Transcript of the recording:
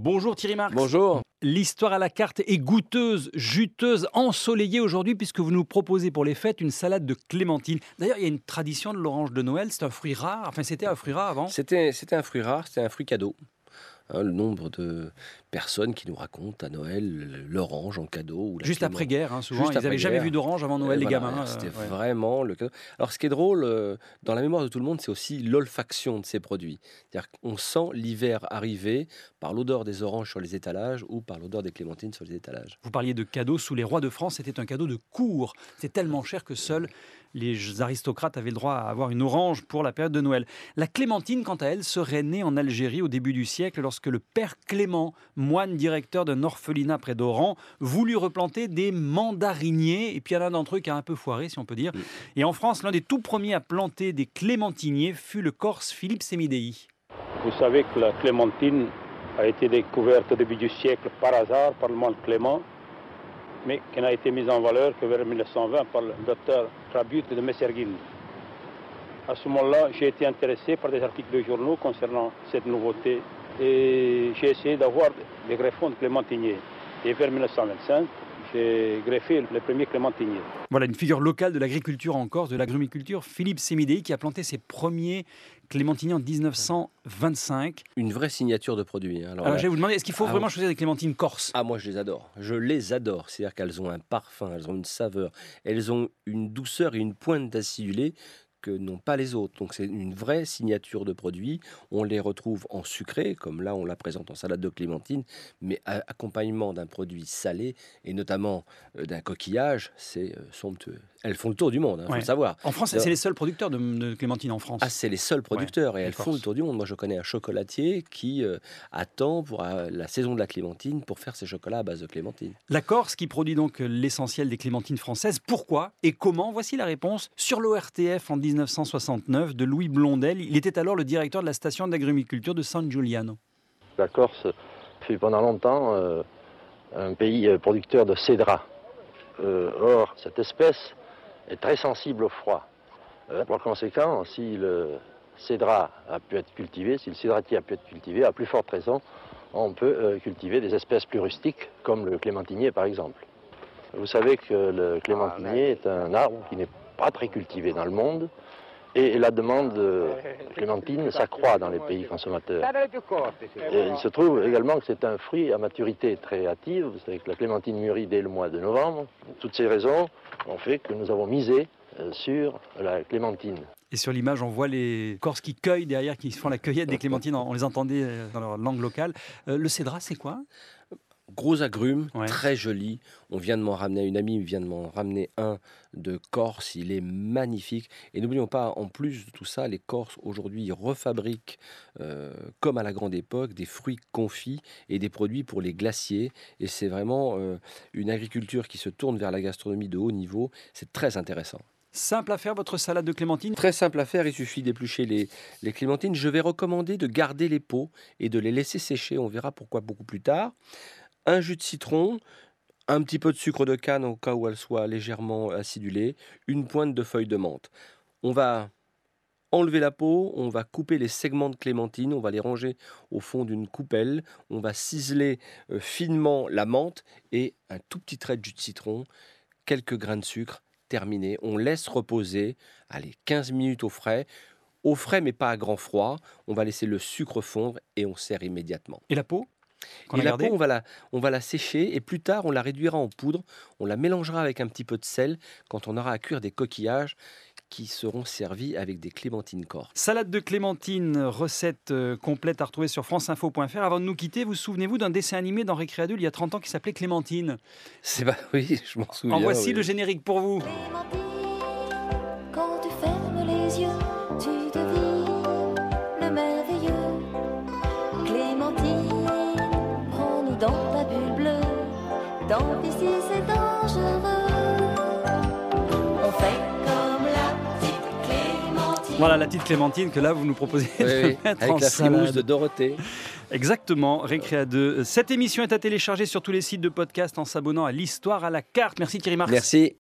Bonjour Thierry Marx. Bonjour. L'histoire à la carte est goûteuse, juteuse, ensoleillée aujourd'hui puisque vous nous proposez pour les fêtes une salade de clémentine. D'ailleurs, il y a une tradition de l'orange de Noël, c'est un fruit rare. Enfin, c'était un fruit rare avant. C'était un fruit rare, c'était un fruit cadeau. Le nombre de personnes qui nous racontent à Noël l'orange en cadeau. Ou la Juste clément- après-guerre, souvent. Juste Ils n'avaient jamais après-guerre. vu d'orange avant Noël, les Voilà, gamins. C'était Ouais. vraiment le cadeau. Alors, ce qui est drôle, dans la mémoire de tout le monde, c'est aussi l'olfaction de ces produits. C'est-à-dire qu'on sent l'hiver arriver par l'odeur des oranges sur les étalages ou par l'odeur des clémentines sur les étalages. Vous parliez de cadeaux sous les rois de France, c'était un cadeau de cour. C'est tellement cher que seuls les aristocrates avaient le droit à avoir une orange pour la période de Noël. La clémentine, quant à elle, serait née en Algérie au début du siècle lorsque le père Clément, moine directeur d'un orphelinat près d'Oran, voulut replanter des mandariniers. Et puis il y en a un d'entre eux qui a un peu foiré, si on peut dire. Et en France, l'un des tout premiers à planter des clémentiniers fut le Corse Philippe Semidei. Vous savez que la clémentine a été découverte au début du siècle par hasard par le moine Clément, mais qui n'a été mise en valeur que vers 1920 par le docteur Rabut de Messerguil. À ce moment-là, j'ai été intéressé par des articles de journaux concernant cette nouveauté et j'ai essayé d'avoir des greffons de clémentiniers. Et vers 1925, j'ai greffé le premier clémentinier. Voilà une figure locale de l'agriculture en Corse, de l'agrumiculture, Philippe Semidei, qui a planté ses premiers clémentiniers en 1925. Une vraie signature de produit. Alors je vais vous demander, est-ce qu'il faut vraiment choisir des clémentines corses ? Ah, moi, je les adore. Je les adore. C'est-à-dire qu'elles ont un parfum, elles ont une saveur, elles ont une douceur et une pointe d'acidulé que n'ont pas les autres. Donc, c'est une vraie signature de produit. On les retrouve en sucré, comme là, on la présente en salade de clémentine, mais accompagnement d'un produit salé, et notamment d'un coquillage, c'est somptueux. Elles font le tour du monde, faut le savoir. En France, c'est les seuls producteurs de clémentines en France. Ah, c'est les seuls producteurs, et les elles font Corses. le tour du monde. Moi, je connais un chocolatier qui attend pour la saison de la clémentine pour faire ses chocolats à base de clémentine. La Corse qui produit donc l'essentiel des clémentines françaises. Pourquoi et comment ? Voici la réponse sur l'ORTF en 1969 de Louis Blondel. Il était alors le directeur de la station d'agrumiculture de San Giuliano. La Corse fut pendant longtemps un pays producteur de cédra. Or, cette espèce est très sensible au froid. Par conséquent, si le cédra a pu être cultivé, si le cédratier a pu être cultivé, à plus forte raison, on peut cultiver des espèces plus rustiques, comme le clémentinier par exemple. Vous savez que le clémentinier est un arbre qui n'est pas très cultivé dans le monde, et la demande de clémentine s'accroît dans les pays consommateurs. Et il se trouve également que c'est un fruit à maturité très hâtive. Vous savez que la clémentine mûrit dès le mois de novembre. Toutes ces raisons ont fait que nous avons misé sur la clémentine. Et sur l'image, on voit les Corses qui cueillent derrière, qui font la cueillette des clémentines. On les entendait dans leur langue locale. Le cédra, c'est quoi ? Gros agrumes, Ouais. très joli. On vient de m'en ramener, une amie vient de m'en ramener un de Corse. Il est magnifique. Et n'oublions pas, en plus de tout ça, les Corses aujourd'hui ils refabriquent, comme à la grande époque, des fruits confits et des produits pour les glaciers. Et c'est vraiment une agriculture qui se tourne vers la gastronomie de haut niveau. C'est très intéressant. Simple à faire, votre salade de clémentine ? Très simple à faire, il suffit d'éplucher les clémentines. Je vais recommander de garder les peaux et de les laisser sécher. On verra pourquoi beaucoup plus tard. Un jus de citron, un petit peu de sucre de canne au cas où elle soit légèrement acidulée, une pointe de feuilles de menthe. On va enlever la peau, on va couper les segments de clémentine, on va les ranger au fond d'une coupelle, on va ciseler finement la menthe et un tout petit trait de jus de citron, quelques grains de sucre, terminé. On laisse reposer, allez, 15 minutes au frais mais pas à grand froid. On va laisser le sucre fondre et on sert immédiatement. Et la peau ? Et la peau, on va la sécher et plus tard, on la réduira en poudre. On la mélangera avec un petit peu de sel quand on aura à cuire des coquillages qui seront servis avec des clémentines corses. Salade de clémentine, recette complète à retrouver sur franceinfo.fr. Avant de nous quitter, vous souvenez-vous d'un dessin animé dans Récréadule il y a 30 ans qui s'appelait Clémentine ? Oui, je m'en souviens. En voici oui. le générique pour vous. Quand tu fermes les yeux, tu devines le merveilleux. Clémentine, prends-nous dans ta bulle bleue. Tant pis si c'est dangereux. On fait comme la petite Clémentine. Voilà la petite Clémentine que là vous nous proposez de Oui, mettre avec en la salade. frimousse de Dorothée. Exactement, Récréa 2. Cette émission est à télécharger sur tous les sites de podcast en s'abonnant à l'Histoire à la carte. Merci Thierry Marx. Merci.